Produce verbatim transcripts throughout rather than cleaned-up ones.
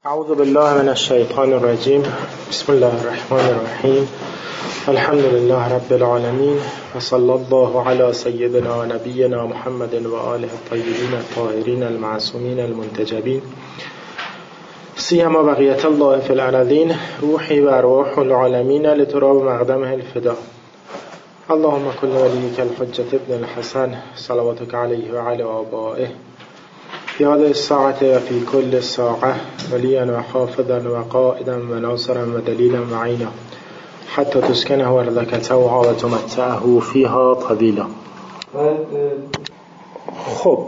اعوذ بالله من الشیطان الرجیم. بسم الله الرحمن الرحیم. الحمد لله رب العالمین و صلی الله علی سیدنا و نبینا محمد و آله الطیبین الطاهرین المعصومین المنتجبین سیما بقیت الله فی الارضین روحی و ارواح العالمین لتراب مقدمه الفدا. اللهم کل ولیک الحجة ابن الحسن صلواتک علیه و علی آبائه فی هذه الساعة و فی کل ساعة ولیا و حافظا و قائدا و ناصرا و دلیلا و عینا حتی تسکنه ارضک طوعا و تمتعه فیها طویلا. خب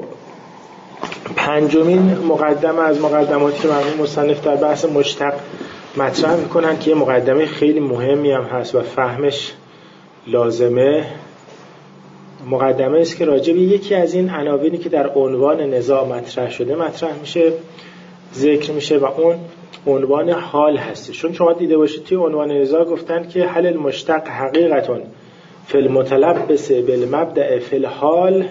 پنجمین مقدمه از مقدماتی که مرحوم مصنف در بحث مشتق مطرح میکنن که یه مقدمه خیلی مهمی هم هست و فهمش لازمه، مقدمه است که راجع به یکی از این عناوینی که در عنوان نزاع مطرح شده مطرح میشه، ذکر میشه و اون عنوان حال هست. چون شما دیده باشید توی عنوان نزاع گفتن که حل المشتق حقیقتون فی المتلبس بالمبدأ فی الحال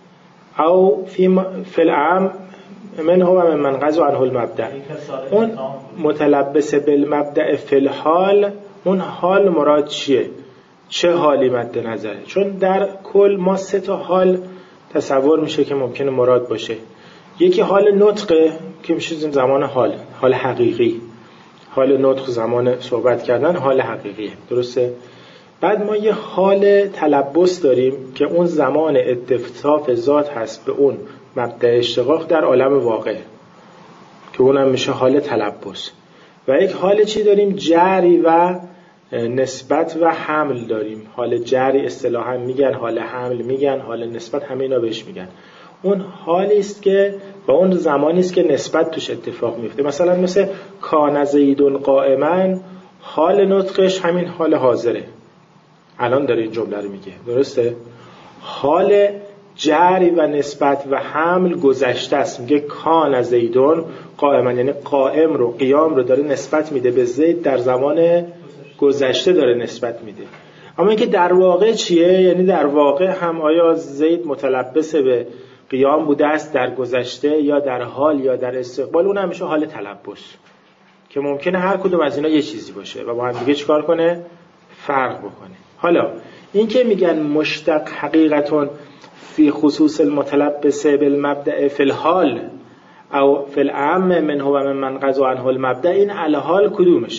او فی فی العام منه و من منقض عنه المبدأ. اون متلبس بالمبدأ فی الحال، اون حال مراد چیه؟ چه حالی مد نظره؟ چون در کل ما سه تا حال تصور میشه که ممکنه مراد باشه. یکی حال نطقه که میشه زمان حال، حال حقیقی. حال نطق زمان صحبت کردن حال حقیقیه، درسته؟ بعد ما یه حال تلبس داریم که اون زمان اتفاق ذات هست به اون مبدأ اشتقاق در عالم واقع که اونم میشه حال تلبس. و یک حال چی داریم؟ جری و نسبت و حمل داریم. حال جری اصطلاحا میگن، حال حمل میگن، حال نسبت، همه اینا بهش میگن. اون حالی است که با اون زمانی است که نسبت توش اتفاق میفته. مثلا مثل کان زیدون قائما، حال نطقش همین حال حاضره، الان داره این جمله رو میگه، درسته؟ حال جری و نسبت و حمل گذشته است، میگه کان زیدون قائما، یعنی قائم رو، قیام رو داره نسبت میده به زید، در زمان گذشته داره نسبت میده. اما اینکه در واقع چیه؟ یعنی در واقع هم آیا زید متلبس به قیام بوده است در گذشته یا در حال یا در استقبال؟ اون همیشه حال تلبس که ممکنه هر کدوم از اینا یه چیزی باشه و با هم دیگه چیکار کنه؟ فرق بکنه. حالا این که میگن مشتق حقیقتون فی خصوص المتلبس بالمبدأ فی الحال او فی العام منه و من منقض عنه المبدأ، این الحال کدومشه؟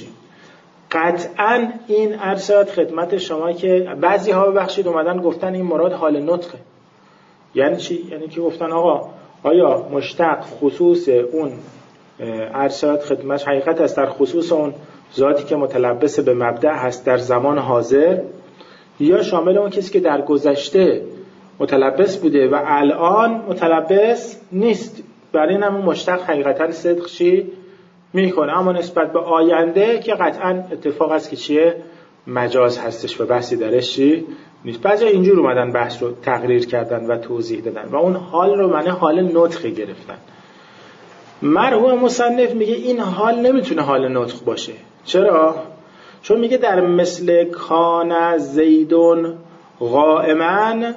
قطعا این ارشاد خدمت شما که بعضی ها ببخشید اومدن گفتن این مراد حال نطقه. یعنی چی؟ یعنی که گفتن آقا آیا مشتق خصوص اون ارشاد خدمت حقیقت است در خصوص اون ذاتی که متلبس به مبدأ هست در زمان حاضر، یا شامل اون کسی که در گذشته متلبس بوده و الان متلبس نیست؟ برای این هم مشتق حقیقتا صدق چی میکنه، اما نسبت به آینده که قطعا اتفاق است که چیه؟ مجاز هستش و بحثی درش چی نیست. بعضی اینجور اومدن بحث رو تقریر کردن و توضیح دادن و اون حال رو معنی حال نطقی گرفتن. مرحوم مصنف میگه این حال نمیتونه حال نطق باشه. چرا؟ چون میگه در مثل کان زیدون قائما،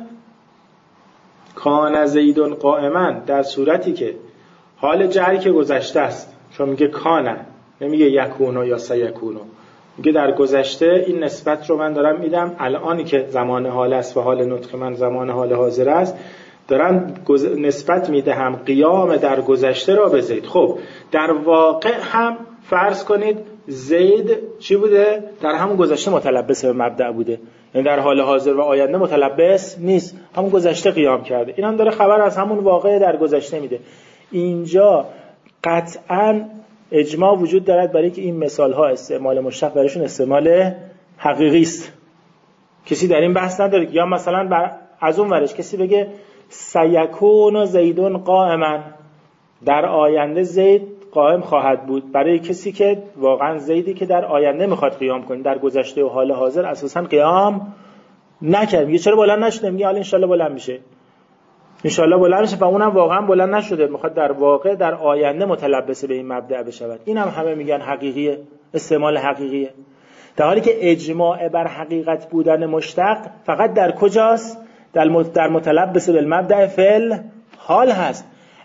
کان زیدون قائما در صورتی که حال جری که گذشته است، چون میگه کانه، نمیگه یکونو یا سیکونو، میگه در گذشته این نسبت رو من دارم میدم، الانی که زمان حال است و حال نطق من زمان حال حاضر است دارم گز... نسبت میدهم قیام در گذشته را به زید. خب در واقع هم فرض کنید زید چی بوده؟ در همون گذشته متلبس به مبدأ بوده، یعنی در حال حاضر و آینده متلبس نیست، همون گذشته قیام کرده. این هم داره خبر از همون واقع در گذشته میده. اینجا قطعاً اجماع وجود دارد برای که این مثال ها استعمال مشتق برایشون استعمال حقیقی است. کسی در این بحث نداره. یا مثلا بر از اون ورش کسی بگه سیکون زیدون قائما، در آینده زید قائم خواهد بود، برای کسی که واقعا زیدی که در آینده میخواد قیام کنه، در گذشته و حال حاضر اساسا قیام نکرد. میگه چرا بلند نشده؟ میگه حالا ان شاء الله بلند میشه، ان شاء الله بلند میشه، و اونم واقعا بلند نشده، میخواد در واقع در آینده متلبس به این مبدأ بشود. این هم همه میگن حقیقیه، استعمال حقیقیه، در حالی که اجماع بر حقیقت بودن مشتق فقط در کجاست؟ در متلبس بالمبدأ فعل حال هست.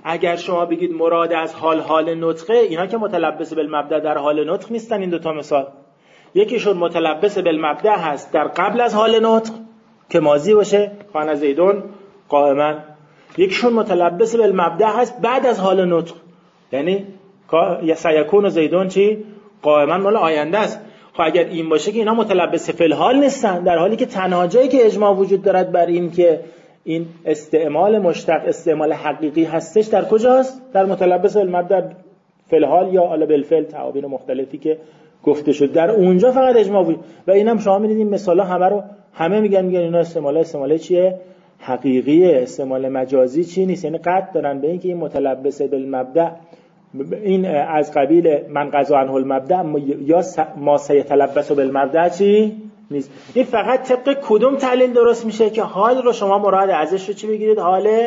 اگر شما بگید مراد از حال حال نطقه، اینا که متلبس بالمبدأ در حال نطق نیستن. این دوتا مثال، یکیشون متلبس بالمبدأ هست در قبل از حال نطق که ماضی باشه، کان زیدون قائما، یکیشون متلبس بالمبدأ هست بعد از حال نطق، یعنی سیکون زیدون چی؟ قائما مال آینده است. خب اگر این باشه که اینا متلبس فی الحال نیستن، در حالی که تنها جایی که اجماع وجود دارد بر این که این استعمال مشتق استعمال حقیقی هستش در کجاست؟ در متلبس بالمبدأ فی الحال یا علی بالفعل، تعابیر مختلفی که گفته شد در اونجا فقط اجماع وجود. و اینم شما می‌بینید این مثالا همه رو همه میگن میگن اینا استعمال استعمال چیه؟ حقیقیه، استعمال مجازی چی نیست. یعنی قطع دارن به این که این متلبس بالمبدأ این از قبیل من قضا عنه المبدأ یا ما سیتلبس بالمبدأ چی نیست. این فقط طبق کدوم تعلیل درست میشه که حال رو شما مراد ازش رو چی بگیرید؟ حال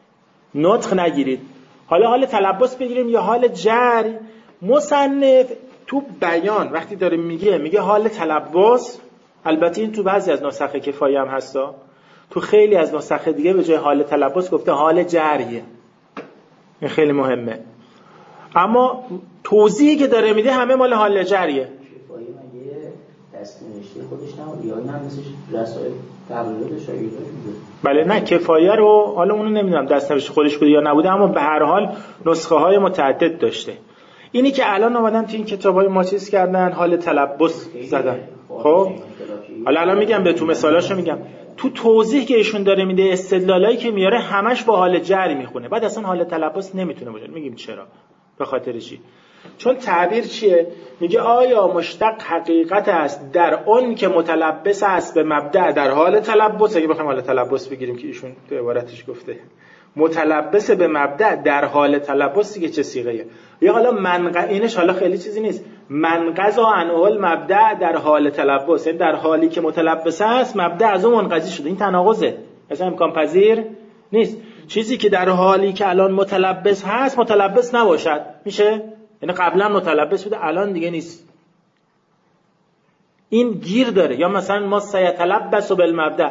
نطق نگیرید. حالا حال تلبس بگیریم یا حال جر. مصنف تو بیان وقتی داره میگه میگه حال تلبس، البته این تو بعضی از نسخ کفایه هم هستا، تو خیلی از نسخ دیگه به جای حال تلبس گفته حال جریه. این خیلی مهمه. اما توضیحی که داره میده همه مال حال جریه. کفایه مگه دست نوشته خودش نبود یا نه مثل رسائل تبلیغات شاگرداش بود؟ بله نه، کفایه رو حالا اونو نمیدونم دست نوشته خودش بوده یا نبوده، اما به هر حال نسخه های متعدد داشته. اینی که الان اومدن تو این کتابای ما چیز کردن حال تلبس زدن. خب حالا الان میگم به تو مثالاشو میگم، تو توضیح که ایشون داره میده استدلالایی که میاره همش با حال جری میخونه، بعد اصلا حال تلبس نمیتونه باشه. میگیم چرا؟ به خاطر چی؟ چون تعبیر چیه؟ میگه آیا مشتق حقیقت است در اون که متلبس است به مبدأ در حال تلبس. اگه بخوایم حال تلبس بگیریم که ایشون تو عبارتش گفته متلبس به مبدأ در حال تلبس، دیگه چه صیغه‌ایه؟ یا حالا منق اینش حالا خیلی چیزی نیست، منقضا عنه المبدأ در حال تلبس، یعنی در حالی که متلبس است مبدأ از اون منقضی شده. این تناقضه، اصلا امکان پذیر نیست. چیزی که در حالی که الان متلبس هست متلبس نباشد میشه؟ یعنی قبلا متلبس بوده الان دیگه نیست. این گیر داره. یا مثلا ما سیتلبس بالمبدأ،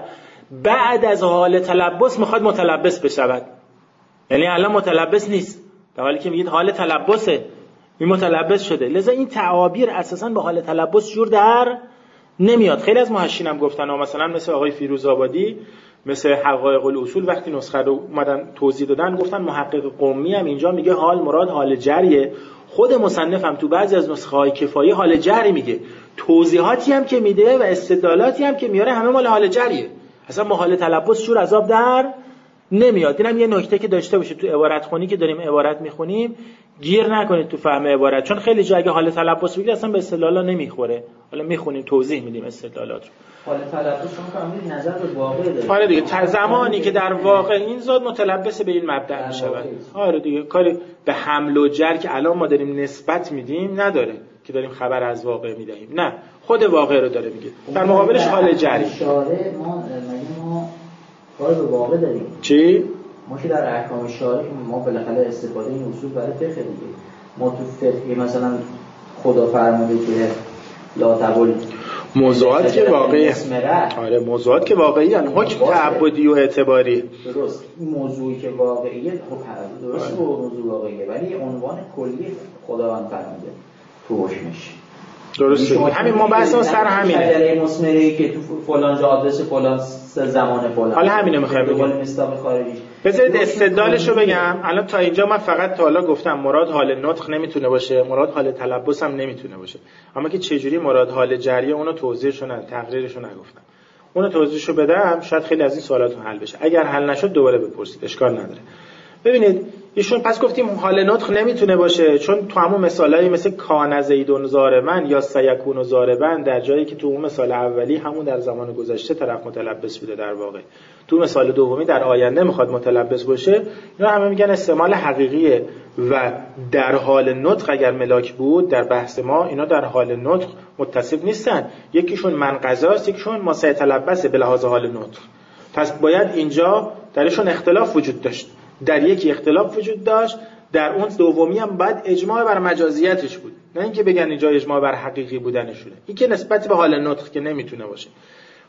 بعد از حال تلبس میخواد متلبس بشود، یعنی الان متلبس نیست در حالی که میگید حال تلبسه، این متلبس شده. لذا این تعابیر اساساً به حال تلبس جور در نمیاد. خیلی از محشین هم گفتن، مثلا مثل آقای فیروزآبادی، مثل حقایق الاصول، وقتی نسخه رو اومدن توضیح دادن گفتن محقق قمی هم اینجا میگه حال مراد حال جریه. خود مصنف هم تو بعضی از نسخه های کفایه حال جری میگه. توضیحاتی هم که میده و استدلالاتی هم که میاره همه مال حال جریه، اصلا ما حال تلبس جور عذاب در نمیاد. اینم یه نکته که داشته باشید تو عبارت خونی که داریم عبارت میخونیم گیر نکنید تو فهم عبارت، چون خیلی جا اگه حال تلبس بگید اصلا به استدلالا نمیخوره. حالا میخونیم توضیح میدیم استدلالات رو. حال تلبس شما فهمیدید نظر به واقع داره. آره دیگه، تا زمانی که در واقع این ذات متلبس به این مبدأ میشود. آره دیگه، کاری به حمل و جر که الان ما داریم نسبت میدیم نداره که داریم خبر از واقع میدهیم، نه، خود واقع رو داره میگه. در مقابلش حال جری. اشاره ما مگه ما کار به واقع داریم؟ چی؟ ما که در احکام شارع ما بالاخره استفاده این اصول برای فقه دیگه. ما تو فقه مثلا خدا فرموده که لا تبول موضوعات که واقعی، آره موضوعات که واقعی ان، حکم تعبدی و اعتباری. درست، این موضوعی که واقعیه خب درست به موضوع واقعیه، ولی عنوان کلی خداوند فرموده تو حکمش. درست، همین ما بحثمون سر همینه. شجره مثمری که تو فلان جا آدرس فلان زمان فلان. حالا همینو میخوام بگم. مصداق خارجی. بذارید استدلالشو بگم. الان تا اینجا من فقط تا حالا گفتم مراد حال نطق نمیتونه باشه، مراد حال تلبس هم نمیتونه باشه. اما که چجوری مراد حال جریه اونو توضیحشو نه، تقریرشو نگفتم. اونو توضیحشو بدم شاید خیلی از این سوالاتون حل بشه. اگر حل نشد دوباره بپرسید، اشکال نداره. ببینید ایشون پس گفتیم حال نطق نمیتونه باشه، چون تو همون مثالایی مثل کان زیدون ضاربا یا سیکون ضاربا، در جایی که تو اون مثال اولی همون در زمان گذشته طرف متلبس بوده، در واقع تو مثال دومی در آینده میخواد متلبس باشه. اینا همه میگن استعمال حقیقیه و در حال نطق اگر ملاک بود در بحث ما، اینا در حال نطق متصف نیستن. یکیشون منقضاست، یکیشون ما سیتلبس به لحاظ حال نطق. پس باید اینجا درشون اختلاف وجود داشت. در یکی اختلاف وجود داشت، در اون دومی هم بعد اجماع بر مجازیتش بود، نه اینکه بگن اینجا اجماع بر حقیقی بودنش شده. این که نسبت به حال نطق که نمیتونه باشه.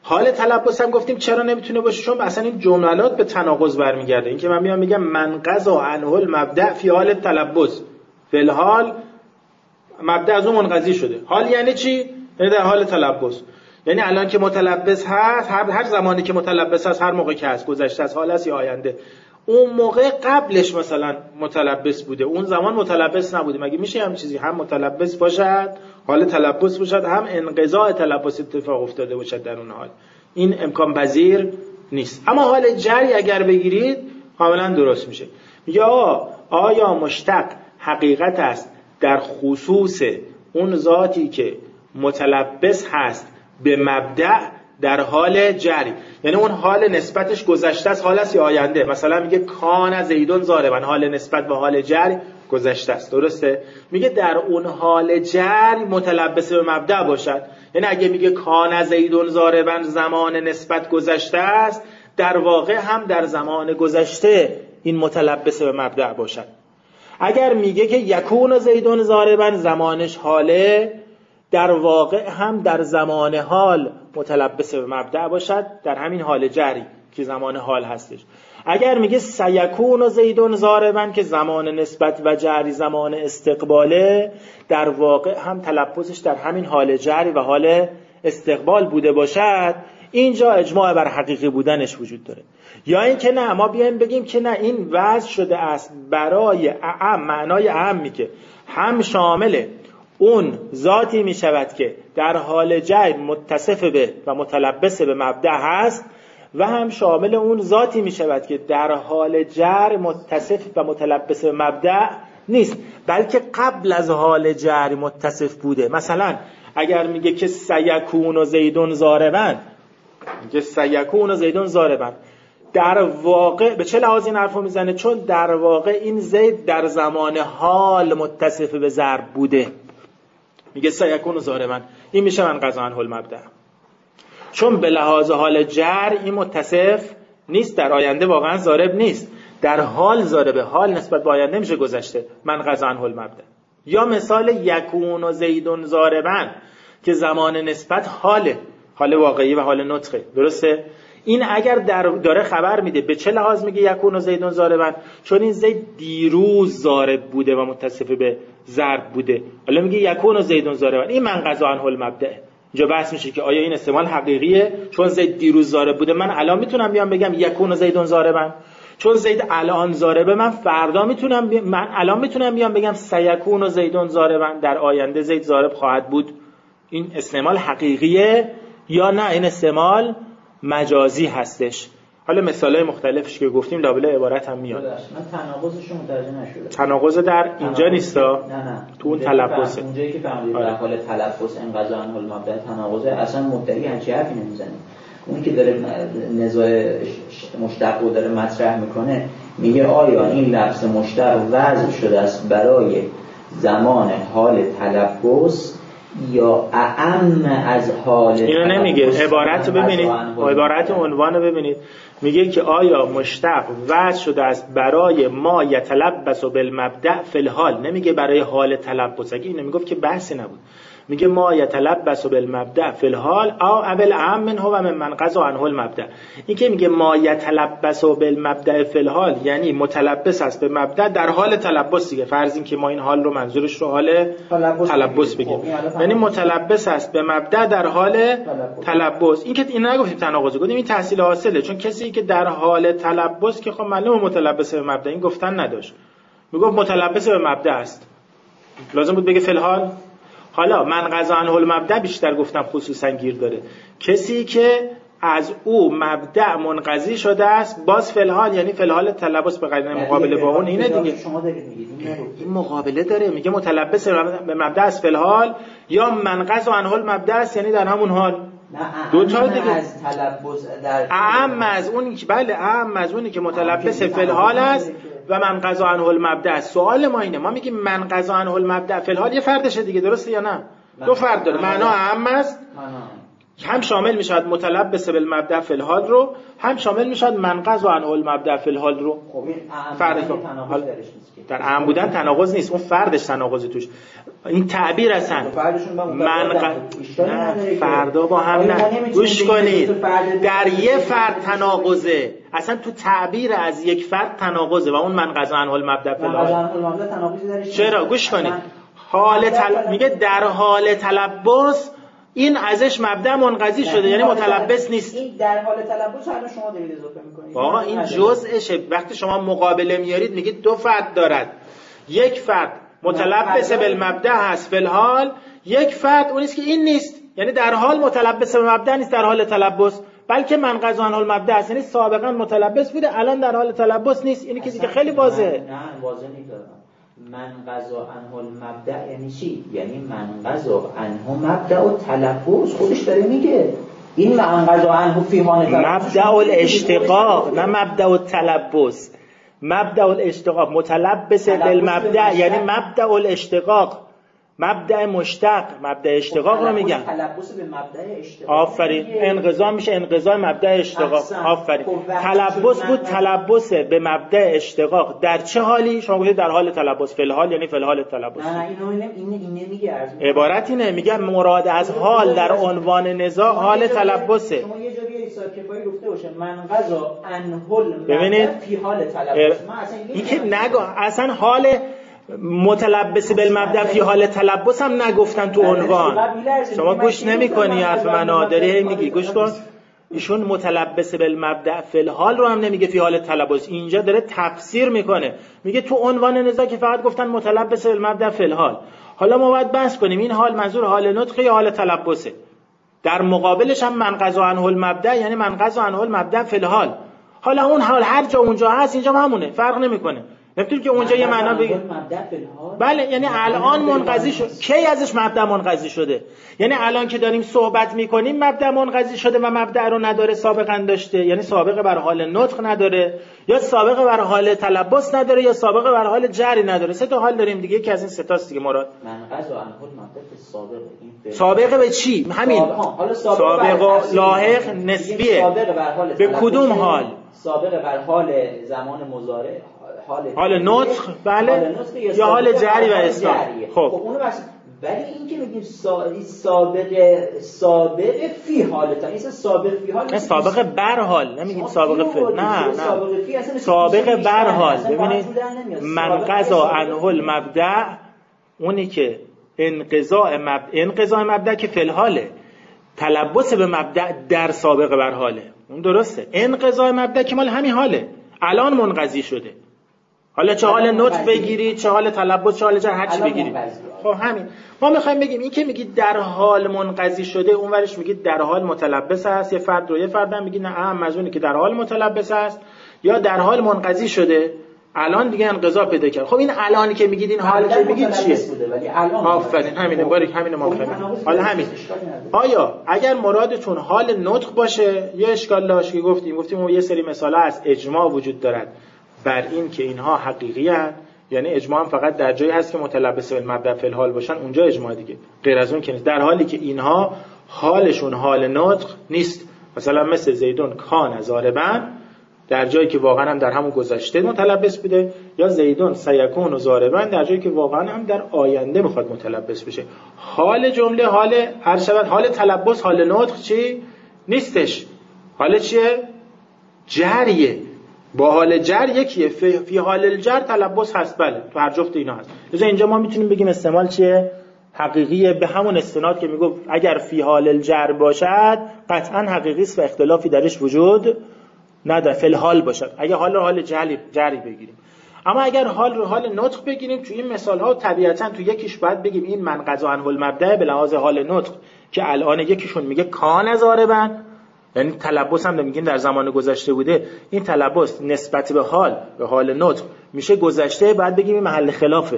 حال تلبس هم گفتیم چرا نمیتونه باشه، چون اصلا این جملات به تناقض برمیگرده. این که من میام میگم من قضا عنه المبدأ فی حال تلبس، فی الحال مبدأ از اون منقضی شده. حال یعنی چی؟ یعنی در حال تلبس. یعنی الان که متلبس هست، هر هر زمانی که متلبس هست، هر موقع که هست، گذشته از حال است یا آینده، اون موقع قبلش مثلا متلبس بوده، اون زمان متلبس نبوده. مگه میشه هم چیزی هم متلبس باشد، حال تلبس باشد، هم انقضاء تلبس اتفاق افتاده باشد در اون حال؟ این امکان پذیر نیست. اما حال جری اگر بگیرید کاملا درست میشه. میگه آیا مشتق حقیقت است در خصوص اون ذاتی که متلبس هست به مبدأ در حال جری، یعنی اون حال نسبتش گذشته است، حال است یا آینده. مثلا میگه کان زیدون ضاربا، حال نسبت به حال جری گذشته است، درسته؟ میگه در اون حال جری متلبس به مبدأ باشد. یعنی اگه میگه کان زیدون ضاربا زمان نسبت گذشته است، در واقع هم در زمان گذشته این متلبس به مبدأ باشد. اگر میگه که یکون زیدون ضاربا زمانش حاله، در واقع هم در زمان حال متلبس به مبدأ باشد، در همین حال جری که زمان حال هستش. اگر میگه سیکون زیدون ضاربا که زمان نسبت و جری زمان استقباله، در واقع هم تلبسش در همین حال جری و حال استقبال بوده باشد، اینجا اجماع بر حقیقی بودنش وجود داره. یا این که نه، ما بیایم بگیم که نه، این وضع شده است برای اعم، معنای اعمی که هم شامل اون ذاتی می شود که در حال جر متصف به و متلبس به مبدأ هست، و هم شامل اون ذاتی می شود که در حال جر متصف و متلبس به مبدأ نیست، بلکه قبل از حال جر متصف بوده. مثلا اگر میگه که سیکون و زیدون ضاربا، میگه سیکون و زیدون ضاربا، در واقع به چه لحاظ این حرفو میزنه؟ چون در واقع این زید در زمان حال متصف به ضرب بوده. میگه سیکون و ضاربا، این میشه من قضا عنه المبدأ، چون به لحاظ حال جر این متصف نیست، در آینده واقعا ضارب نیست، در حال ضاربه، حال نسبت به آینده میشه گذشته، من قضا عنه المبدأ. یا مثال یکون و زیدون ضاربا که زمان نسبت حاله، حال واقعی و حال نطقه، درسته؟ این اگر در داره خبر میده به چه لحاظ میگه یکون و زیدون ضاربا؟ چون این زید دیروز ضارب بوده و متصف به ضرب بوده، حالا میگه یکون و زیدون ضاربا، این من قضا عنه المبدأ. اینجا بحث میشه که آیا این استعمال حقیقیه؟ چون زید دیروز ضارب بوده، من الان میتونم بیام بگم یکون و زیدون ضاربا؟ چون زید الان ضاربه، من فردا میتونم بی... من الان میتونم بیام بگم سیکون و زیدون ضاربا، در آینده زید ضارب خواهد بود. این استعمال حقیقیه یا نه این استعمال مجازی هستش؟ حالا مثالای مختلفش که گفتیم لابلا عبارت هم میاد. من تناقضش رو متوجه نشدم. تناقض در اینجا نیستا؟ نه نه. تو اون تلبسه. اونجایی که فهمیدید در حال تلبس انقضا عنه المبدأ تناقضه، اصلا مدعی همچین حرفی نمیزنه. اونی که داره نزاع مشتق رو داره مطرح میکنه، میگه آیا این لفظ مشتق وضع شده است برای زمان حال تلبس یا اعم از حال؟ اینو نمیگه، عبارت رو ببینید، عبارت عنوان رو ببینید، میگه که آیا مشتق وضع شده است برای ما یتلبس بالمبدأ فی الحال، نمیگه برای حال تلبس. اگه اینو میگفت که بحثی نبود. میگه ما یتلبس بالمبدأ فی الحال او اول اعم منه و من من قضا عنه المبدأ. این که میگه ما یتلبس بالمبدأ فی الحال یعنی متلبس است به مبدأ در حال تلبس دیگه. فرض این که ما این حال رو منظورش رو حال تلبس بگیم، یعنی متلبس است به مبدأ در حال تلبس. این که این نگفتیم تناقض، گفتیم این تحصیل حاصله، چون کسی که در حال تلبس که خب معلومه متلبس به مبدأ، این گفتن نداشت، میگفت متلبس به مبدأ است، لازم بود بگه فی الحال. حالا من قضا عنه المبدأ بیشتر گفتم خصوصا گیر داره، کسی که از او مبدأ منقضی شده است، باز فی الحال یعنی فی الحال تلبس به قرینه مقابله با اون، اینه دیگه. شما دارید میگید این مقابله داره، میگه متلبس به مبدأ است فی الحال، یا من قضا عنه المبدأ است یعنی در همون حال. دو تا دیگه از تلبس در اعم از اونی که بله اعم از اونی که متلبس فی الحال است و من قضا عنه المبدأ است. سوال ما اینه، ما میگیم من قضا عنه المبدأ فی الحال، یه فردشه دیگه، درسته یا نه؟ دو فرد داره، معنا اعم است هم شامل میشد متلبس بالمبدأ فی الحال رو، هم شامل میشد منقض و عنه المبدأ فی الحال رو. خب این فرد تناقض درش نیست که در اعم بودن تناقض نیست، اون فردش تناقض توش. این تعبیر اصلا منقض نه فردا با هم نه. گوش کنید، در یه فرد تناقضه، اصلا تو تعبیر از یک فرد تناقضه و اون منقض و عنه المبدأ فی الحال. چرا؟ گوش کنید، حال تل... میگه در حال تلبس این ازش مبدأ منقضی شده، یعنی متلبس نیست. این در حال تلبس الان شما دارید اضافه میکنید. آقا این جزءشه. وقتی شما مقابله میارید میگید دو فرد دارد، یک فرد متلبس بالمبدأ هست فی الحال، یک فرد اون است که این نیست، یعنی در حال متلبس بالمبدأ نیست در حال تلبس، بلکه منقض و عنه المبدأ است، یعنی سابقا متلبس بوده الان در حال تلبس نیست. اینی که دیگه خیلی واضحه. نه واضح نیست. منقض و عنه المبدأ یعنی چی؟ یعنی منقض و عنه مبدأ و تلبس. خودش داره میگه این منقض و عنه فی حال تلبس مبدأ الاشتقاق، نه مبدأ التلبس. مبدأ الاشتقاق متلبس بالمبدأ یعنی مبدأ الاشتقاق، مبدأ مشتق، مبدأ اشتقاق رو میگن. تلبس به مبدأ اشتقاق. آفرین. انقضا میشه انقضای مبدأ اشتقاق. آفرین. تلبس بود تلبس به مبدأ اشتقاق در چه حالی؟ شما گفتید در حال تلبس فی الحال، یعنی فی الحال تلبس. نه نه اینو اینه اینه میگه. عبارت اینه، میگه مراد از حال در عنوان نزاع حال تلبسه. شما یه جوری کفایی گفته باشه منقض و عنه المبدأ فی حال تلبس. ما اصلا این که نگو اصلا حال متلبس بالمبدأ فی حال تلبس هم نگفتن تو عنوان. شما گوش نمی‌کنی حرف منو، داری میگی گوش کن. ایشون متلبس بالمبدأ فی الحال رو هم نمیگه فی حال تلبس، اینجا داره تفسیر میکنه، میگه تو عنوان نزاع که فقط گفتن متلبس بالمبدأ فی الحال. حالا ما باید بحث کنیم این حال منظور حال نطق یا حال تلبسه. در مقابلش هم منقض و عنه المبدأ یعنی منقض و عنه المبدأ فی الحال. حالا اون حال هر جا اونجا هست اینجا همونه، فرق نمیکنه. نمیتونی که اونجا یه معنا بگی بله، یعنی الان منقضی شد. کی ازش مبدأ منقضی شده؟ یعنی الان که داریم صحبت میکنیم مبدأ منقضی شده و مبدأ رو نداره، سابقا داشته، یعنی سابقه بر حال نطق نداره، یا سابقه بر حال تلبس نداره، یا سابقه بر حال جری نداره. سه تا حال داریم دیگه، یکی از این سه تاست دیگه مراد. منقض و عنه المبدأ سابقه. این سابقه به چی؟ همین سابقه و لاحق نسبیه. به کدوم حال؟ سابقه بر حال زمان مضارع، حال حال نطق، بله، یا حال جری و اسلام. خب اونو بس. ولی این که میگیم سابقه سابقه فی حالت، این سابقه فی حال، نه سابقه بر حال، نمیگیم سابقه فی. نه نه سابقه بر حال. ببینید منقض و عنه المبدأ اونی که انقضاء مبدأ، انقضاء مبدأ که فی الحاله، تلبس به مبدأ در سابقه بر حاله، اون درسته. انقضاء مبدأ که مال همین حاله، الان منقضی شده. حالا چه حال نطق بگیرید، چه حال تلبس، چه حال جر، هر چی بگیرید. خب همین ما میخوایم بگیم این که میگید در حال منقضی شده، اون ورش میگید در حال متلبس است. یه فرد رو یه فرد هم میگید نه اهم مزونی که در حال متلبس است یا در حال منقضی شده، الان دیگه انقضا پیدا کرد. خب این الانی که میگید، این حالی که میگید چیه؟ آفرین، همینه باریک، همینه ما میخوایم. حالا همین آیا اگر مرادتون حال نطق باشه، یه اشکال داشت که گفتیم گفتیم یه سری مثالا از اجماع وجود دارد بر این که اینها حقیقی هستند، یعنی اجماع هم فقط در جایی هست که متلبس بالمبدأ فی الحال باشن، اونجا اجماع دیگه، غیر از اون که نیست. در حالی که اینها حالشون حال نطق نیست، مثلا مثل زیدون کان ضاربا، در جایی که واقعا هم در همون گذشته متلبس بوده، یا زیدون سیکون ضاربا، در جایی که واقعا هم در آینده میخواد متلبس بشه. حال جمله حال هر شود حال تلبس حال نطق چی نیستش. حال چیه؟ جریه. با حال جر یکیه. فی حال الجر تلبس هست، بله تو هر جفت اینا هست. لذا اینجا ما میتونیم بگیم استعمال چیه؟ حقیقیه، به همون استناد که میگفت اگر فی حال الجر باشد قطعا حقیقی است و اختلافی درش وجود نداره. فی الحال باشد اگر حال رو حال جری جری بگیریم. اما اگر حال رو حال نطق بگیریم، تو این مثال ها طبیعتا تو یکیش باید بگیم این منقض عنه المبدأ به لحاظ حال نطق، که الان یکیشون میگه کان ضاربا، یعنی تلبس هم نمیگیم در زمان گذشته بوده، این تلبس نسبت به حال به حال نطق میشه گذشته، بعد بگیم این محل خلافه.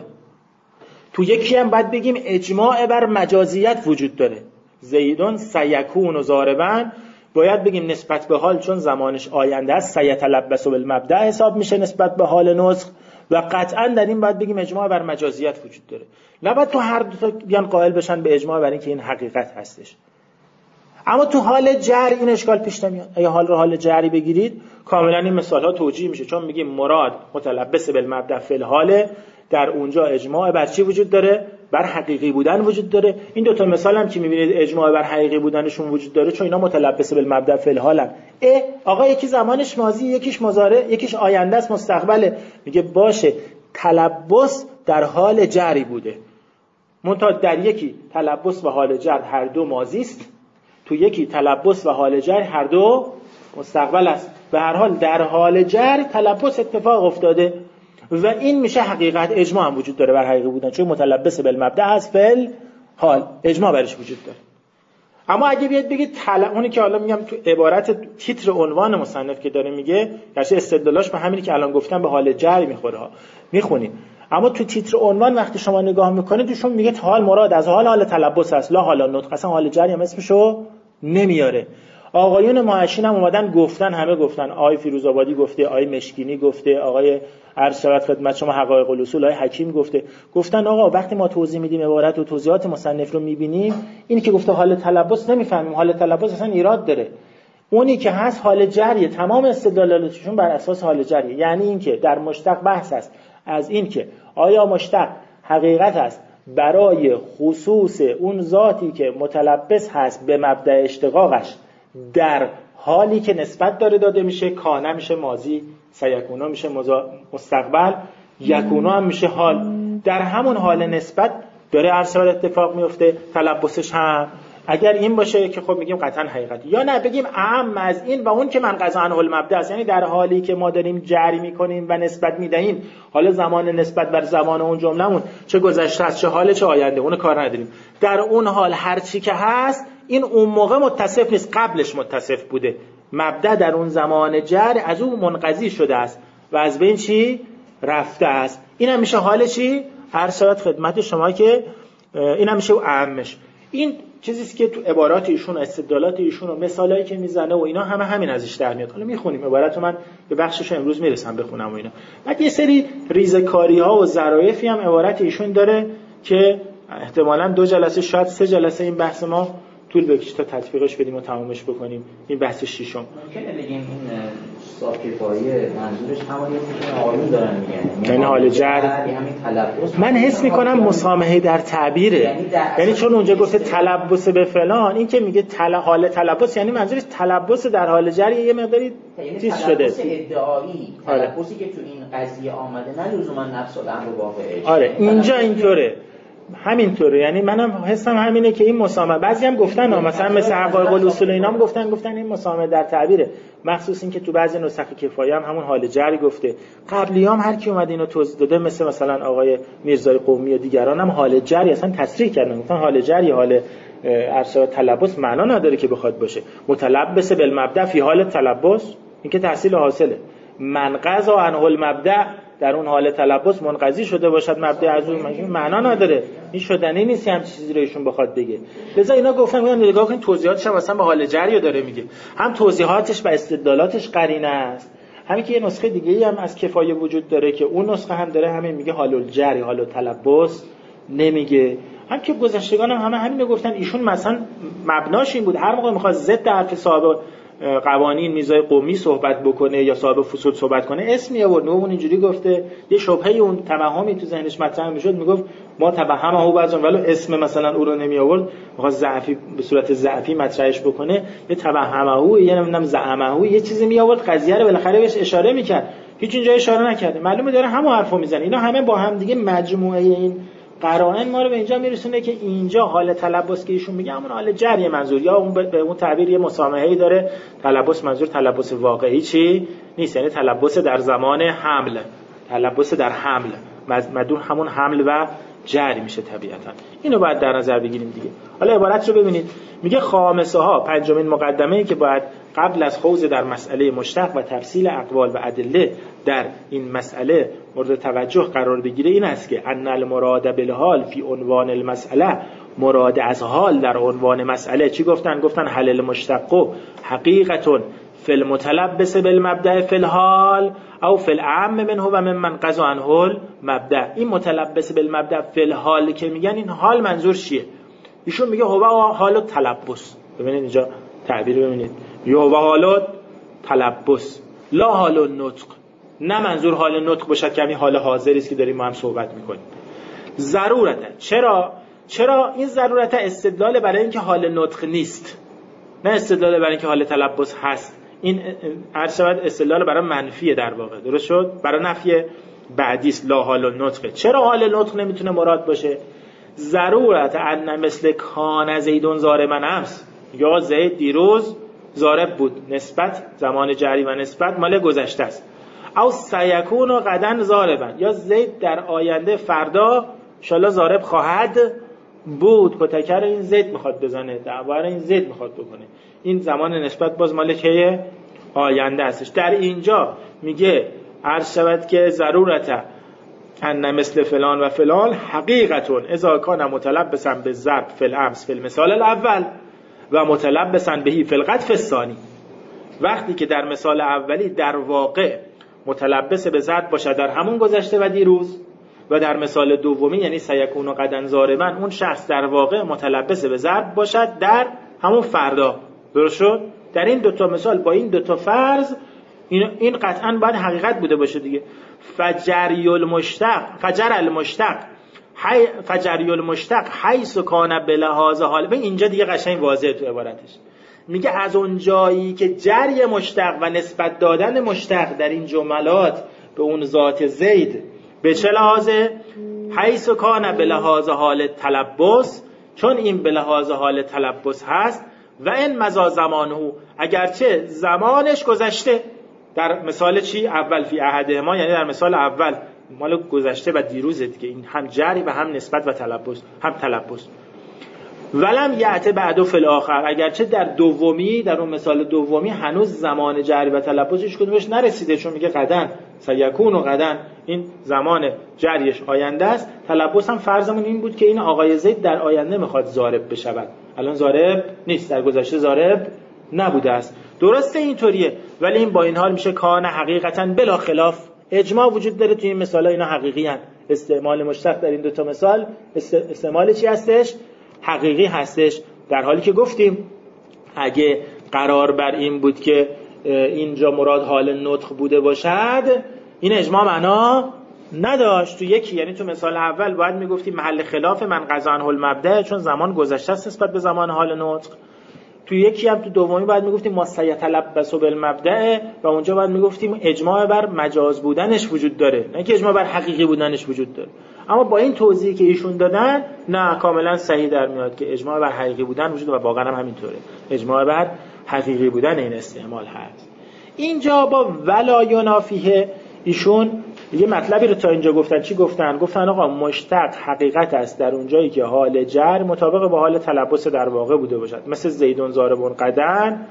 تو یکی هم بعد بگیم اجماع بر مجازیت وجود داره، زیدون سیکون ضاربا، باید بگیم نسبت به حال چون زمانش آینده است سیتلبس بالمبدأ حساب میشه نسبت به حال نطق، و قطعا در این باید بگیم اجماع بر مجازیت وجود داره. نه باید تو هر دو تا بیان قائل بشن به اجماع بر این که این حقیقت هستش. اما تو حال جر این اشکال پیش نمیاد. اگه حال رو حال جری بگیرید کاملا این مثال ها توجیه میشه، چون میگیم مراد متلبس بالمبدأ فی الحال، در اونجا اجماع بر چی وجود داره؟ بر حقیقی بودن وجود داره. این دو تا مثال هم که میبینید اجماع بر حقیقی بودنشون وجود داره، چون اینا متلبس بالمبدأ فی الحالن. اه آقا یکی زمانش ماضی، یکیش مضارع، یکیش آینده است، مستقبله. میگه باشه تلبس در حال جری بوده، منتها در یکی تلبس و حال جر هر دو ماضی است، تو یکی تلبس و حال جر هر دو مستقبل است. به هر حال در حال جر تلبس اتفاق افتاده و این میشه حقیقت. اجماع هم وجود داره بر حقیقی بودن، چون متلبس بالمبدأ هست فل حال، اجماع برش وجود داره. اما اگه بیاد بگید تل... اونی که حالا میگم تو عبارت تیتر عنوان مصنف که داره میگه، گرچه استدلالاش به همینی که الان گفتم به حال جر میخوره ها، میخونیم، اما تو تیتر عنوان وقتی شما نگاه میکنید دوشون میگه حال مراد از حال حال تلبس است، لا حالا نطق، اصلا حال جری هم اسمشو نمیاره. آقایون معاشین هم اومدن گفتن، همه گفتن، آقای فیروزآبادی گفته، آقای مشکینی گفته، آقای عرض شود خدمت شما حقایق الاصول، آقای حکیم گفته، گفتن آقا وقتی ما توضیح میدیم عبارت و توضیحات مصنف رو میبینیم، اینی که گفته حال تلبس نمیفهمیم، حال تلبس اصلا ایراد داره. اونی که هست حال جریه، تمام استدلالاتشون بر اساس حال جریه. یعنی این که در مشتق بحث است از این که آیا مشتق حقیقت است برای خصوص اون ذاتی که متلبس هست به مبدأ اشتقاقش در حالی که نسبت داره داده میشه، کانه میشه ماضی، سیکونا میشه مستقبل، یکونا هم میشه حال، در همون حال نسبت داره عرض اتفاق میفته، تلبسش هم اگر این باشه که خب میگیم قطعا حقیقتی، یا نه بگیم اعم از این و اون که منقض عنه المبدأ است، یعنی در حالی که ما داریم جری میکنیم و نسبت میدهیم، حالا زمان نسبت بر زمان اون جملهمون چه گذشته است چه حال چه آینده، اون کار نداریم، در اون حال هر چی که هست این اون موقع متصف نیست، قبلش متصف بوده، مبدأ در اون زمان جر از اون منقضی شده است و از بین چی رفته است. این هم میشه حال چی ارشاد خدمت شما که این هم میشه اعمش. این چیزیست که تو عبارات ایشون و استدلالات ایشون و مثالایی که میزنه و اینا همه همین ازش در میاد. حالا میخونیم عباراتو، من به بخشش امروز میرسم بخونم و اینا. بعد یه سری ریزکاری ها و ظرافی هم عبارت ایشون داره که احتمالاً دو جلسه شاید سه جلسه این بحث ما طول بکشه تا تطبیقش بدیم و تمامش بکنیم. این بحث ششم. ممکنه بگیم این صاحب کفایی منظورش همونیه که آقایون دارن میگن، یعنی حال جر، همین تلبس. من حس میکنم مسامحه در تعبیره، یعنی, یعنی چون اونجا گفته تلبس به فلان، این که میگه تل... حال تلبس یعنی منظورش تلبس در حال جر یه مقداری چیز شده، تلبس ادعایی، تلبسی که تو این قضیه آمده نه لزوما نفس الامر واقعه. آره اینجا اینطوره، همینطوره. یعنی منم حسم همینه که این مسامحه، بعضی هم گفتن مثلا مثل حقایق الاصول اینا هم گفتن گفتن این مسامحه در تعبیره، مخصوص این که تو بعضی نسخ کفایی هم همون حال جری گفته. قبلی هم هر کی اومد اینو توضیح داده، مثل مثلا آقای میرزای قومی و دیگران هم حال جری اصلا تصریح کردن، گفتن حال جری حال ارشاد تلبس معنا نداره که بخواد باشه. متلبس بالمبدأ فی حال تلبس، این که تحصیل حاصله. منقض عنه المبدأ، در اون حال تلبس منقضی شده باشد مبدأ از اون، معنا نداره، این شدنی نیست هم چیزی رو ایشون بخواد بگه. لذا اینا گفتن میگن نگاه کن توضیحاتش هم مثلا به حال جری داره میگه، هم توضیحاتش و استدلالاتش قرینه است. همین که یه نسخه دیگه ای هم از کفایه وجود داره که اون نسخه هم داره همین میگه حال الجری حال تلبس نمیگه. هم که گذشتگان هم همه همین رو گفتن. ایشون مثلا مبناش این بود هر موقع میخواد ضد حرف صاحب قوانین میرزای قومی صحبت بکنه یا صاحب فصول صحبت کنه اسمی آورد. اون اینجوری گفته، یه شبهه اون توهمی تو ذهنش مطرح میشد، میگفت ما توهم او بعضن، ولی اسم مثلا او رو نمی آورد، میخواد ضعفی به صورت ضعفی مطرحش بکنه، یه توهم او یه نمیدونم زعم او یه چیزی می آورد، قضیه رو بالاخره بهش اشاره میکرد، هیچ اینجا اشاره نکرده، معلومه داره همون حرفو میزنه. اینا همه با هم دیگه مجموعه این قرائن ما رو به اینجا میرسونه که اینجا حال تلبس که ایشون میگه همون حال جری منظور، یا اون به اون تعبیر یه مسامحه‌ای داره، تلبس منظور تلبس واقعی چی نیست، یعنی تلبس در زمان حمل، تلبس در حمل مدون همون حمل و جری میشه طبیعتا. اینو باید در نظر بگیریم دیگه. حالا عبارت رو ببینید، میگه خامسه ها، پنجمین مقدمه‌ای که باید قبل از خوض در مسئله مشتق و تفصیل اقوال و ادله در این مسئله مورد توجه قرار بگیره این است که ان المراد بالحال فی عنوان المسئله، مراد از حال در عنوان مسئله چی گفتن؟ گفتن حل المشتق حقیقت فی المتلبس بالمبدأ فی الحال او فی الاعم منه و ممن قضا عنه المبدأ. این متلبس بالمبدأ فی الحال که میگن این حال منظور چیه؟ ایشون میگه هو حال تلبس، ببینید اینجا تعبیر ببینید، یو و حال تلبس لا حال نطق، نه منظور حال نطق باشد که همین حال حاضری است که داریم ما هم صحبت میکنیم. ضرورته. چرا؟ چرا این ضرورت استدلال برای اینکه حال نطق نیست، نه استدلال برای اینکه حال تلبس هست. این عرض شود استدلال برای منفیه در واقع، درست شد؟ برای نفی بعدی است لا حال نطقه. چرا حال نطق نمیتونه مراد باشه؟ ضرورت ان مثل کان زیدون ضاربا امس، یا زید دیروز ضارب بود، نسبت زمان جری و نسبت مال گذشته است. او سیکون و غدن ضاربا، یا زید در آینده فردا ان شاءالله ضارب خواهد بود. کتکر این زید میخواد بزنه، دعوار این زید میخواد بکنه. این زمان نسبت باز مال که آینده هستش. در اینجا میگه عرض شود که ضرورت ان مثل فلان و فلان حقیقتون اذا کان متلبسا به ضرب فی الامس فی المثال الاول و متلبسا بهی فی الغد فی الثانی. وقتی که در مثال اولی در واقع متلبس به ضرب باشد در همون گذشته و دیروز، و در مثال دومی یعنی سیکون و غدن ضاربا اون شخص در واقع متلبس به ضرب باشد در همون فردا. درست شد؟ در این دوتا مثال با این دوتا فرض این این قطعا باید حقیقت بوده باشه دیگه. فجری المشتق فجر المشتق حی فجری المشتق حیث کان بلحاظ حال. به اینجا دیگه قشنگ واضحه تو عبارتش، میگه از اون جایی که جری مشتق و نسبت دادن مشتق در این جملات به اون ذات زید به چه لحاظه؟ حیث کان بلحاظ حال تلبس، چون این بلحاظ حال تلبس هست. و این مضا زمانه، اگرچه زمانش گذشته. در مثال چی؟ اول فی احدهما، یعنی در مثال اول مال گذشته و دیروزه دیگه، این هم جری و هم نسبت و تلبس، هم تلبس. ولم یأت بعد فی الاخر، اگرچه در دومی، در اون مثال دومی هنوز زمان جری و تلبسش کدومش نرسیده، چون میگه غدن سیکون و غدن، این زمان جریش آینده است. تلبس هم فرضمون این بود که این آقای زید در آینده میخواد ضارب بشود، الان ضارب نیست، در گذشته ضارب نبوده است. درسته اینطوریه، ولی این با این حال میشه کان حقیقتا بلا خلاف. اجماع وجود داره توی این مثالا، اینا حقیقی هستند. استعمال مشتق در این دو تا مثال استعمال چی هستش؟ حقیقی هستش. در حالی که گفتیم اگه قرار بر این بود که اینجا مراد حال نطق بوده باشد، این اجماع معنا نداشت. تو یکی یعنی تو مثال اول باید میگفتی محل خلاف من قضا عنه المبدأ، چون زمان گذشته است نسبت به زمان حال نطق. تو یکی هم تو دومی باید میگفتیم ما سیتلبس بالمبدأ، و اونجا باید میگفتیم اجماع بر مجاز بودنش وجود داره، نه که اجماع بر حقیقی بودنش وجود داره. اما با این توضیحی که ایشون دادن نه، کاملا صحیح در میاد که اجماع بر حقیقی بودن وجود داره، و واقعا هم همینطوره، اجماع بر حقیقی بودن این استعمال هست. اینجا با ولا ینافیه ایشون یه مطلبی رو تا اینجا گفتن. چی گفتن؟ گفتن آقا مشتق حقیقت است در اونجایی که حال جر مطابق با حال تلبس در واقع بوده باشد، مثل زیدون ضاربون قدن،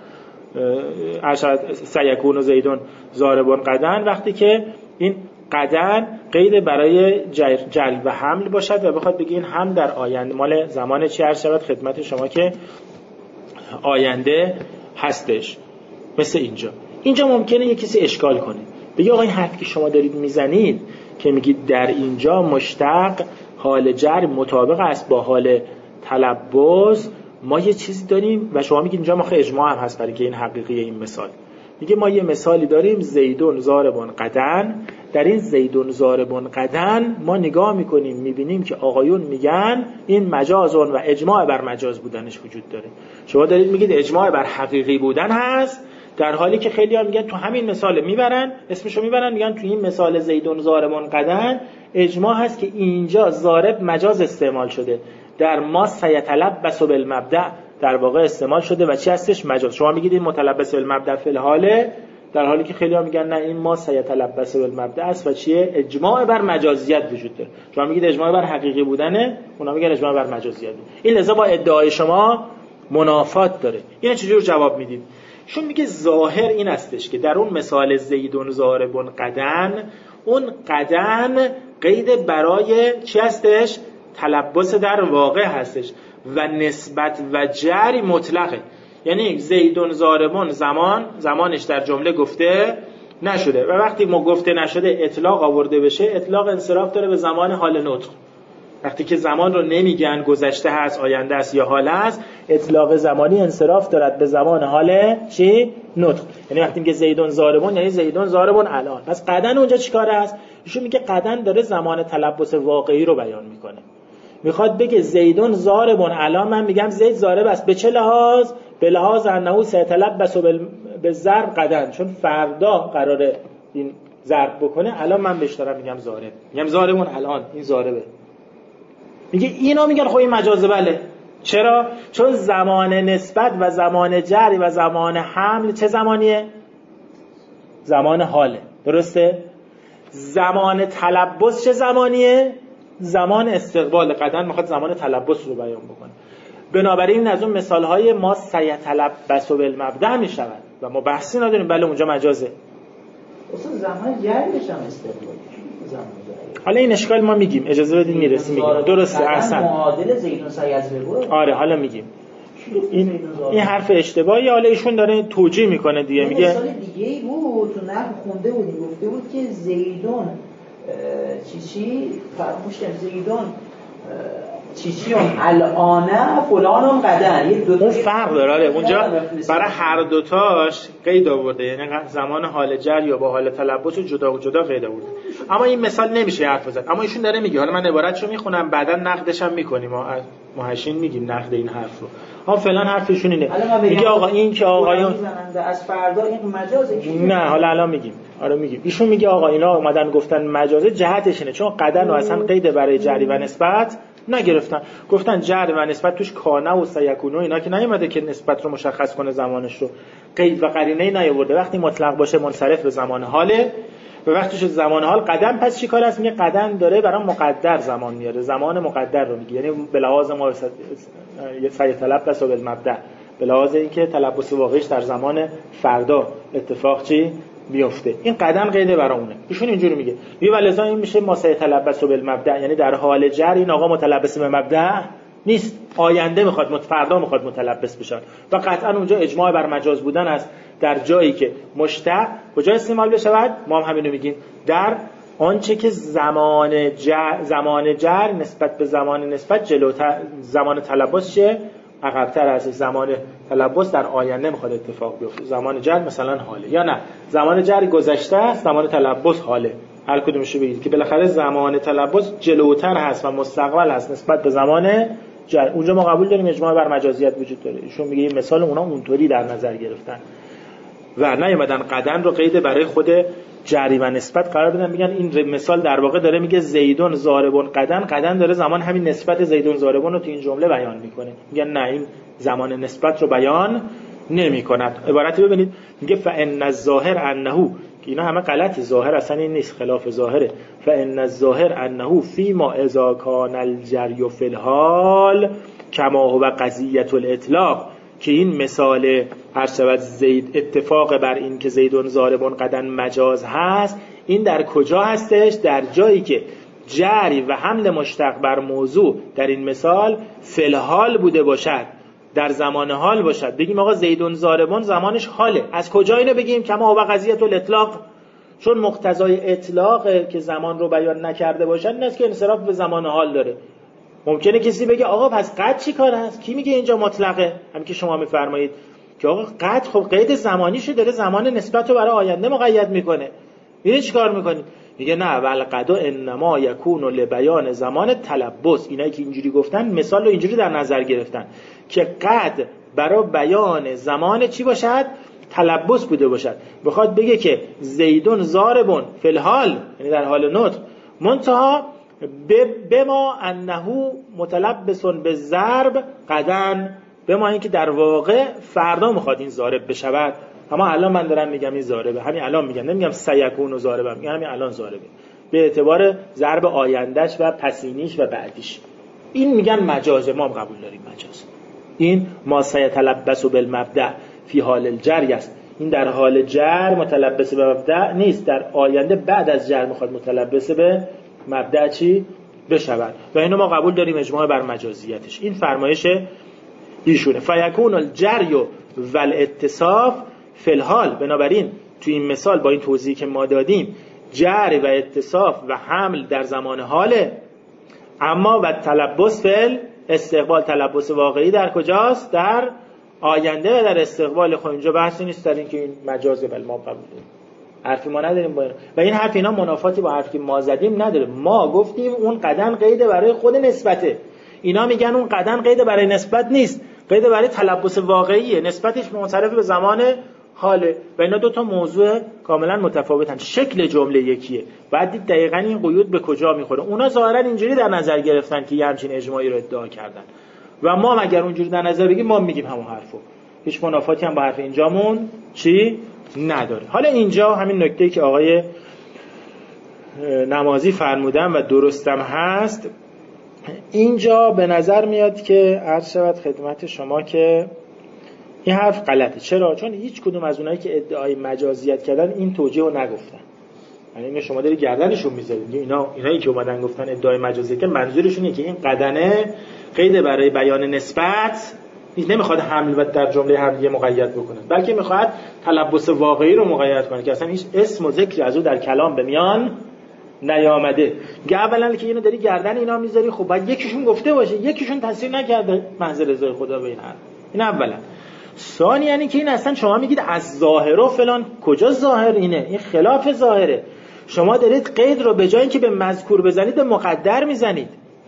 ارشد سیکون و زیدون ضاربون قدن، وقتی که این قدن قید برای جر, جر و حمل باشد و بخواد بگه این هم در آینده مال زمان چی عرض شود خدمت شما که آینده هستش. مثل اینجا اینجا ممکنه یه کسی اشکال کنه، بگه آقا این حرفی که شما دارید میزنید که میگید در اینجا مشتق حال جر مطابق است با حال تلبس، ما یه چیزی داریم و شما میگید اینجا ما خیلی اجماع هم هست برای که این حقیقیه. این مثال میگه ما یه مثالی داریم زیدون ضاربون قدن، در این زیدون ضاربون قدن ما نگاه میکنیم میبینیم که آقایون میگن این مجازون و اجماع بر مجاز بودنش وجود داره. شما دارید میگید اجماع بر حقیقی بودن هست، در حالی که خیلی ها میگن تو همین مثال میبرن اسمشو میبرن میگن تو این مثال زیدون ضاربون قدن اجماع هست که اینجا ضارب مجاز استعمال شده، در ما سیتلبس بالمبدأ در واقع استعمال شده و چی هستش؟ مجاز. شما میگید این متلبس بالمبدأ فی الحاله، در حالی که خیلی ها میگن نه این ما سیتلبس بالمبدأ است و چیه؟ اجماع بر مجازیت وجود داره. شما میگید اجماع بر حقیقی بودنه، اونا میگن اجماع بر مجازیت. این لذا با ادعای شما منافات داره. این چجوری جواب میدید؟ چون میگه ظاهر این هستش که در اون مثال زیدون ضاربون قدن، اون قدن قید برای چی هستش؟ تلبس در واقع هستش و نسبت و جری مطلقه. یعنی زیدون ضاربون زمان زمانش در جمله گفته نشده و وقتی ما گفته نشده اطلاق آورده بشه، اطلاق انصراف داره به زمان حال نطق. وقتی که زمان رو نمیگن گذشته هست، آینده است یا حال است، اطلاق زمانی انصراف دارد به زمان حال چی؟ نطق. یعنی وقتی میگه زیدون ضاربون یعنی زیدون ضاربون الان. پس قدن اونجا چیکار است؟ ایشون میگه قدن داره زمان تلبس واقعی رو بیان میکنه. میخواد بگه زیدون ضاربون الان، من میگم زید ضارب است. به چه لحاظ؟ به لحاظ انه سیتلبس به ضرب قدن، چون فردا قراره این ضرب بکنه، الان من بهش دارم میگم ضارب، میگم ضاربون الان، این ضاربه. میگه اینا میگن خب این مجازه. بله. چرا؟ چون زمان نسبت و زمان جری و زمان حمل چه زمانیه؟ زمان حاله. درسته؟ زمان تلبس چه زمانیه؟ زمان استقبال. قدن میخواد زمان تلبس رو بیان بکنه. بنابراین از اون مثالهای ما سیتلبس و بالمبدأ میشود و ما بحثی نداریم. بله اونجا مجازه. اصلا زمان جریش هم استقبال. زمان حالا این اشکال ما میگیم، اجازه بدید میرسیم میگیم. درسته اصلا معادل زیدون سیز بگو. آره حالا میگیم. این این حرف اشتباهی. حالا ایشون داره توجیه میکنه دیگه. میگه مثال دیگه ای بود تو نحو خونده بودی، گفته بود که زیدون چی چی فرموش کردم، زیدون چی چی اون الانه فلانم قدن. یه دو تا فرق داره اونجا برای هر دوتاش قید آورده، یعنی زمان حال جر یا با حال تلبس جدا جدا قید آورده. اما این مثال نمیشه حرف بزنه. اما ایشون داره میگه، حالا من عبارتشو میخونم بعدا نقدش هم میکنیم، ما محشین میگیم نقد این حرف رو. ها فلان حرفشون اینه، میگه آقا این که آقایون از فردا این مجازه. نه حالا الان میگیم. آره میگیم. ایشون میگه آقا اینا اومدن گفتن مجازه، جهتش اینه چون قدن رو اصلا قید برای جری و نسبت نگرفتن. گفتن جر و نسبت توش کانه و سیکون و اینا که نیومده که نسبت رو مشخص کنه، زمانش رو قید و قرینه‌ای نیاورده. وقتی مطلق باشه منصرف به زمان حاله و وقتی شد زمان حال قدم، پس چی کار است؟ میگه قدم داره برای مقدر زمان میاره، زمان مقدر رو میگه. یعنی به لحاظ ما سعی تلبس و بالمبدأ، به لحاظ اینکه تلبس واقعیش در زمان فردا اتفاق چی میفته، این قدم قیده برای اونه. ایشون اینجوری میگه. میگه ولذا این میشه ما سعی تلبس و بالمبدأ، یعنی در حال جر این آقا متلبس به مبدأ نیست، آینده میخواد فردا میخواد متلبس بشه و قطعا اونجا اجماع بر مجاز بودن است. در جایی که مشتق کجا استعمال بشود، ما هم همینو میگیم، در آنچه که زمان جر زمان جر نسبت به زمان نسبت جلوتر، زمان تلبس چه عقب‌تر از زمان تلبس در آینده میخواد اتفاق بیفته. زمان جر مثلا حاله، یا نه زمان جر گذشته است، زمان تلبس حاله. هر کدومشو بگید که بالاخره زمان تلبس جلوتر هست و مستقبل هست نسبت به زمان جر. اونجا ما قبول داریم اجماع بر مجازیت وجود داره. ایشون میگه این مثال اونا اونطوری در نظر گرفتن و نیومدن قدن رو قید برای خود جری و نسبت قرار بدن. میگن این مثال در واقع داره میگه زیدون ضاربون قدن، قدن داره زمان همین نسبت زیدون ضاربون رو تو این جمله بیان میکنه. میگن نه این زمان نسبت رو بیان نمیکند. عبارتی ببینید میگه فان الظاهر انه، که اینا همه غلط، ظاهر اصلا این نیست، خلاف ظاهره. فان الظاهر انه فيما اذا كان الجري في الحال كما هو قضیه الاطلاق، که این مثال هر شود زید اتفاق بر این که زیدون ضاربون قدن مجاز هست، این در کجا هستش؟ در جایی که جری و حمل مشتق بر موضوع در این مثال فی الحال بوده باشد، در زمان حال باشد. بگیم آقا زیدون ضاربون زمانش حاله، از کجا اینو بگیم؟ کما هو قضیه الاطلاق، چون مقتضای اطلاق که زمان رو بیان نکرده باشد این است که انصراف به زمان حال داره. ممکنه کسی بگه آقا پس قد چی کار هست؟ کی میگه اینجا مطلقه؟ همین که شما میفرمایید که آقا قد خب قید زمانیشو داره، زمان نسبت رو برای آینده مقید میکنه. میره چیکار میکنید؟ میگه نه ول قد انما یکون لبیان زمان تلبس. اینایی که اینجوری گفتن مثال رو اینجوری در نظر گرفتن که قد برای بیان زمان چی باشد؟ تلبس بوده باشد. بخواد بگه که زیدون ضاربون فی الحال، یعنی در حال نطق، منتها به ما انه متلبسون به ضرب قدن، به ما اینکه در واقع فردا میخواد این ضارب بشود. اما الان من دارم میگم این ضاربه، همین الان میگم، نمیگم سیکون و ضاربه، میگم همین الان ضاربه به اعتبار ضرب آیندهش و پسینیش و بعدیش. این میگن مجازه، ما هم قبول داریم مجاز. این ما سیتلبس بالمبدأ فی حال الجر است. این در حال جر متلبس به مبدأ نیست، در آینده بعد از جر میخواد متلبس به مبدأ چی بشود و اینو ما قبول داریم اجماع بر مجازیتش. این فرمایش ایشونه. فیکون الجری و الاتصاف فی الحال. بنابراین تو این مثال با این توضیحی که ما دادیم جر و اتصاف و حمل در زمان حاله اما و تلبس فل استقبال، تلبس واقعی در کجاست؟ در آینده و در استقبال. خب اینجا بحثی نیست در این که این مجازه، بل ما قبول داریم، حرفی ما نداریم با این. و این حرف اینا منافاتی با حرفی که ما زدیم نداره. ما گفتیم اون قدم قید برای خود نسبته، اینا میگن اون قدم قید برای نسبت نیست، قید برای تلبس واقعیه، نسبتش منصرف به زمان حاله. و اینا دو تا موضوع کاملا متفاوتن، شکل جمله یکیه. بعد دید دقیقاً این قیود به کجا میخوره. اونا ظاهرا اینجوری در نظر گرفتن که یه همچین اجماعی رو ادعا کردن و ما مگر اونجوری در نظر بگیم ما میگیم همون حرفو. هیچ منافاتی هم با حرف اینجامون چی نداره. حالا اینجا همین نکته‌ای که آقای نمازی فرمودن و درستم هست، اینجا به نظر میاد که عرض شود خدمت شما که این حرف غلطه. چرا؟ چون هیچ کدوم از اونایی که ادعای مجازیت کردن این توجیه رو نگفتن. یعنی اینو شما داری گردنشون میذارید. اینا اینایی که اومدن گفتن ادعای مجازیت کردن، منظورشون اینه که این قدنه قید برای بیان نسبت نیست، نمیخواد حمل و در جمله هم دیگه مقید بکنه، بلکه میخواد تلبس واقعی رو مقید کنه که اصلا هیچ اسم و ذکری از او در کلام به میان نیامده. گه اولا که اینو داری گردن اینا میذاری، خب باید یکیشون گفته باشه، یکیشون تاثیر نکرده محض رضای خدا به این حرف. این اولا. ثانی یعنی که این اصلا شما میگید از ظاهر و فلان، کجا ظاهر اینه؟ این خلاف ظاهره. شما دارید قید رو به جای اینکه به مذکور بزنید به مقدر میزنید.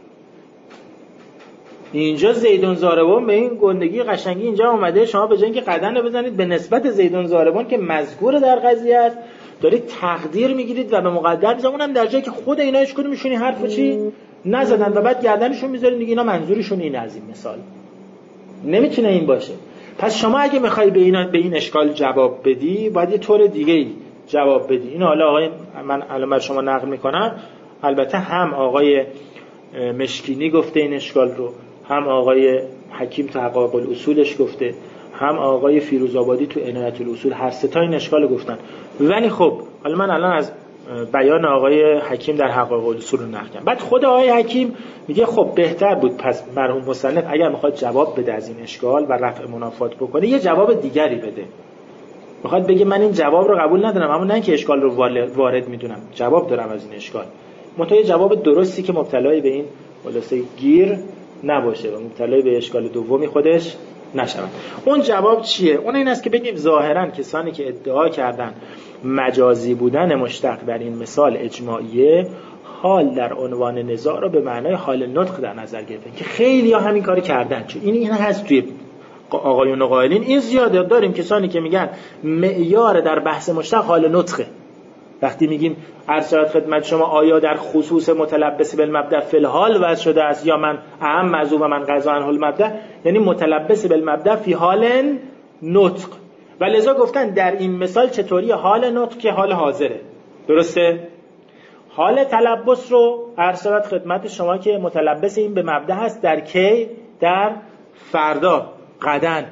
اینجا زیدون زاربون به این گندگی قشنگی اینجا اومده، شما به جای اینکه قدن رو بزنید به نسبت زیدون زاربون که مذکور در قضیه است، دارید تقدیر میگیرید و به مقدر میزنید، اونم در جایی که خود اینا هیچ کدومشون این حرفو چی نزدن و بعد گردنشون میذارید دیگه اینا منظورشون اینه. از این مثال نمیتونه این باشه. پس شما اگه میخوای به این به این اشکال جواب بدی، باید یه طور دیگه جواب بدی. اینو حالا آقای من الان شما نقل میکنم، البته هم آقای مشکینی گفته این اشکال رو، هم آقای حکیم تو حقایق الاصولش گفته، هم آقای فیروزآبادی تو عنایت الاصول، هر سه تا این اشکال رو گفتن. ولی خب حالا من الان از بیان آقای حکیم در حقایق الاصول رو نقل کردم. بعد خود آقای حکیم میگه خب بهتر بود پس مرحوم مصنف اگر میخواد جواب بده از این اشکال و رفع منافات بکنه، یه جواب دیگری بده. میخواد بگه من این جواب رو قبول ندارم، اما نه که اشکال رو وارد میدونم، جواب دارم از این اشکال. منتها جواب درستی که مبتلای به این خلاصه گیر نباشه و مبتلای به اشکال دومی خودش نشود. اون جواب چیه؟ اون این است که بگیم ظاهرا کسانی که ادعا کردن مجازی بودن مشتق در این مثال اجماعیه، حال در عنوان نزاع رو به معنای حال نطق در نظر گرفتن که خیلی ها همین کار کردن. چون این این هست توی آقایون و قائلین، این زیاده داریم کسانی که میگن معیار در بحث مشتق حال نطقه. وقتی میگیم عرض خدمت شما آیا در خصوص متلبس بالمبدا فی الحال وضع شده است یا من اهم موضوع و من قضا عنه المبدا، یعنی متلبس بالمبدا فی حال نطق. و لذا گفتن در این مثال چطوری حال نطق که حال حاضره. درسته؟ حال تلبس رو عرض خدمت شما که متلبس این به مبدا هست در کی؟ در فردا، غدن.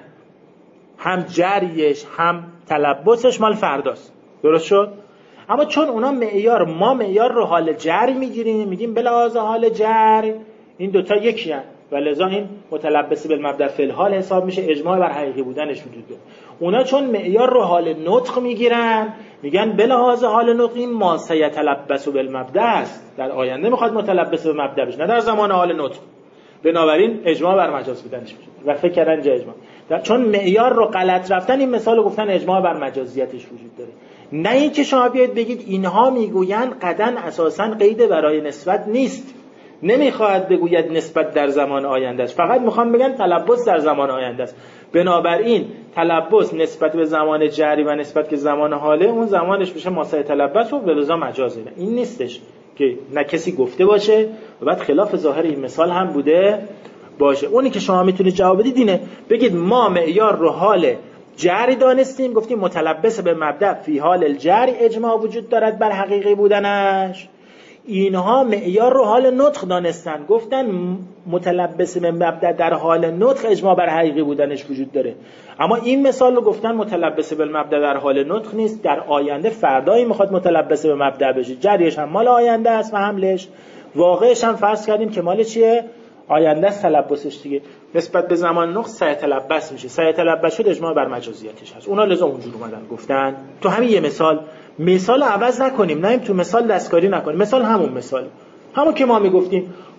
هم جریش هم تلبسش مال فرداست. درست شد؟ اما چون اونا معیار، ما معیار رو حال جری میگیریم، میگیم بلحاظ حال جر این دوتا یکی هست و لذا این متلبس بالمبدا فی الحال حساب میشه، اجماع بر حقیقی بودنش وجود داره. اونا چون معیار رو حال نطق میگیرن، میگن بلحاظ حال نطق این ما سیتلبس بالمبدا است، در آینده میخواد متلبس به مبدا بشه، نه در زمان حال نطق. بنابراین اجماع بر مجاز بودنش وجود و فکر کردن اینجا اجماع. چون معیار رو غلط رفتن، این مثال رو گفتن اجماع بر مجازیتش وجود داره. نه اینکه شما بیاید بگید اینها میگویند قدن اساساً قید برای نسبت نیست، نمیخواهد بگوید نسبت در زمان آینده است، فقط میخوام بگن تلبس در زمان آینده است. بنابراین تلبس نسبت به زمان جری و نسبت که زمان حاله، اون زمانش میشه ماسه تلبس و بلزا مجازه. این نیستش که نه کسی گفته باشه و بعد خلاف ظاهر این مثال هم بوده باشه. اونی که شما میتونید جواب بدید اینه، بگید ما معیار رو حال جری دانستیم، گفتیم متلبس به مبدا فی حال الجری اجماع وجود دارد بر حقیقی بودنش. اینها معیار رو حال نطق دانستن، گفتن متلبس به مبدا در حال نطق اجماع بر حقیقی بودنش وجود داره. اما این مثال رو گفتن متلبس به مبدا در حال نطق نیست، در آینده فردایی میخواد متلبس به مبدا بشه، جریش هم مال آینده است و حملش واقعش هم فرض کردیم که مال چیه؟ آینده است، تلبسش دیگه نسبت به زمان نطق سیتلبس میشه، سیتلبس شد اجماع بر مجازیتش هست. اونا لازم اونجور اومدن گفتن تو همین یه مثال مثال عوض نکنیم، نه تو مثال دستکاری نکنیم، مثال همون مثال همون که ما میگفتیم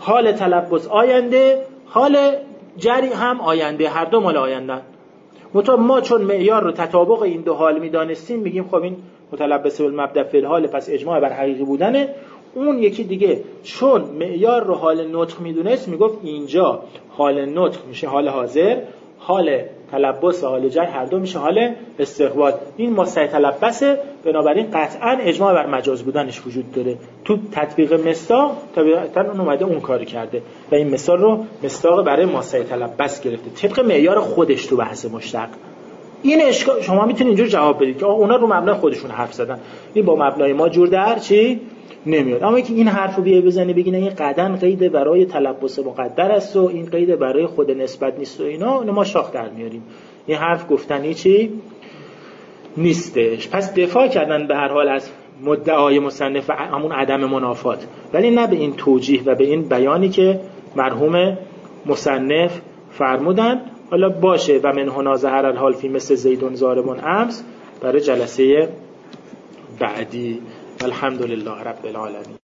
حال تلبس آینده، حال جری هم آینده، هر دو مال آینده. مطابق ما چون معیار رو تطابق این دو حال میدانستیم میگیم خب این متلبس بالمبدا فی الحال، پس اجماع بر حقیقی بودنه. اون یکی دیگه چون معیار رو حال نطق میدونست میگفت اینجا حال نطق میشه حال حاضر، حال تلبس و حال جر هر دو میشه حال استقبال. این مستحی تلبسه، بنابراین قطعا اجماع بر مجاز بودنش وجود داره. تو تطبیق مصداق طبیعتا اون اومده اون کاری کرده و این مثال رو مصداق برای مستحی تلبس گرفته طبق معیار خودش تو بحث مشتق. این اشکال شما میتونید اینجور جواب بدید که اونا رو مبنای خودشون حرف زدن، این با مبنای ما جور در چی نمیاد. اما که این حرفو بیای بزنی بگین این قدن قید برای تلبس مقدر است و این قید برای خود نسبت نیست و اینا، اون ما شاخ در میاریم. این حرف گفتنی چی نیستش. پس دفاع کردن به هر حال از مدعای مصنف همون عدم منافات، ولی نه به این توجیه و به این بیانی که مرحوم مصنف فرمودن. حالا باشه و من هنا ظهر الحال فی مثل زیدون ضارب امس برای جلسه بعدی. الحمدلله رب العالمین.